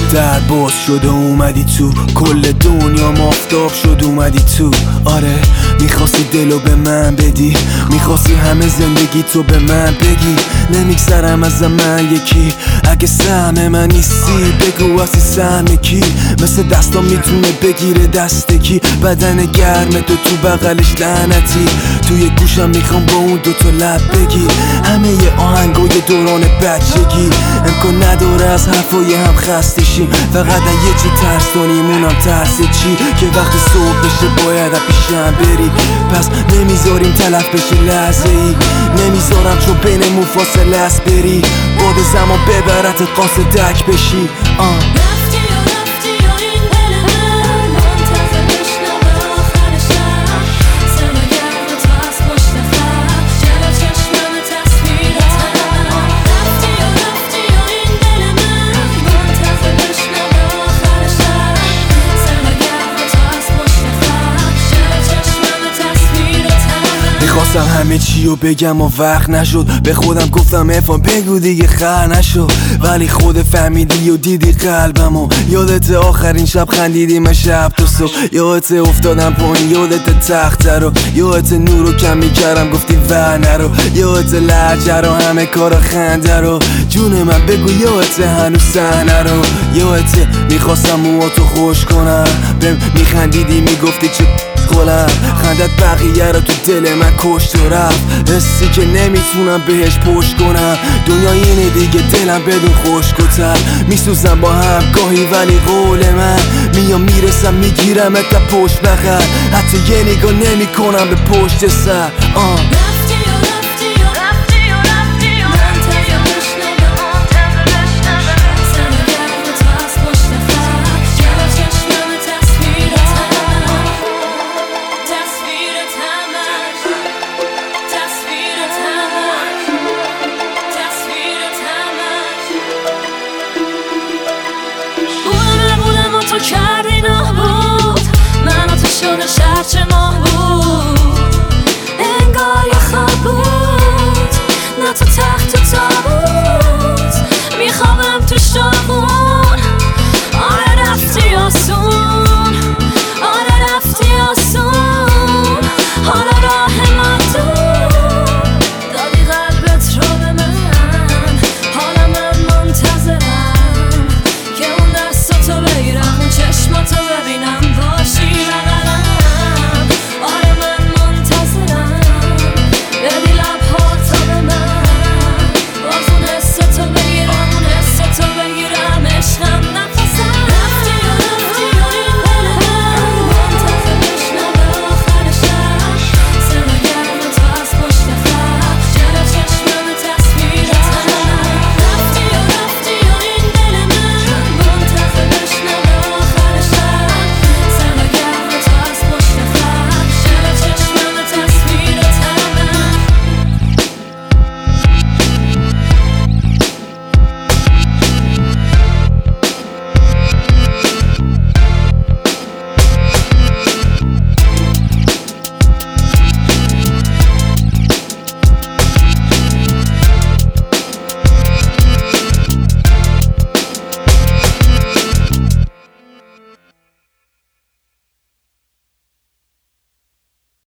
در باز شد و اومدی تو، کل دنیا مافتاب شد اومدی تو. آره میخواستی دلو به من بدی، میخواستی همه زندگی تو به من بگی. نمیگذرم از من یکی، اگه سهم من نیستی بگو اصلی سهم کی. مثل دستام میتونه بگیره دست کی، بدن گرم تو بغلش لعنتی. توی گوشم میخوام با اون دوتا لب بگی همه ی آهنگای دوران بچگی. امکان نداره از حرفای هم خسته شیم، فقط یه چی ترس داریم اونم ترس چی، که وقتی صبح بشه باید پیشم بری. پس نمیذاریم تلف بشه لحظه ای، نمیذارم چون بینمون فاصله است بری. بعد زمان ببرت قاصدک بشی. میخواستم همه چی رو بگم و وقت نشد، به خودم گفتم افان بگو دیگه خر نشو. ولی خود فهمیدی و دیدی قلبمو، یادت آخرین شب خندیدیم من شب تا صبح. یادت افتادم پایین، یادت تخته رو، یادت نور رو کم میکردم گفتی ور نرو. یادت لهجه رو، همه کارا خنده رو، جون من بگو یادت هنوز صحنه رو. یادت میخواستم موهاتو خوش کنم، بهم میخندیدی میگفتی چه خلم. خندت بقیه رو تو دل من کشت و رفت، حسی که نمیتونم بهش پشت کنم. دنیا اینه دیگه، دلم بدون خشک و تر، میسوزم با هم گاهی ولی قول من میام میرسم میگیرم تا پشت بخر. حتی یه نگاه نمی کنم به پشت سر. تو کردی نابود، من و تو شده شهر چه ماه بود.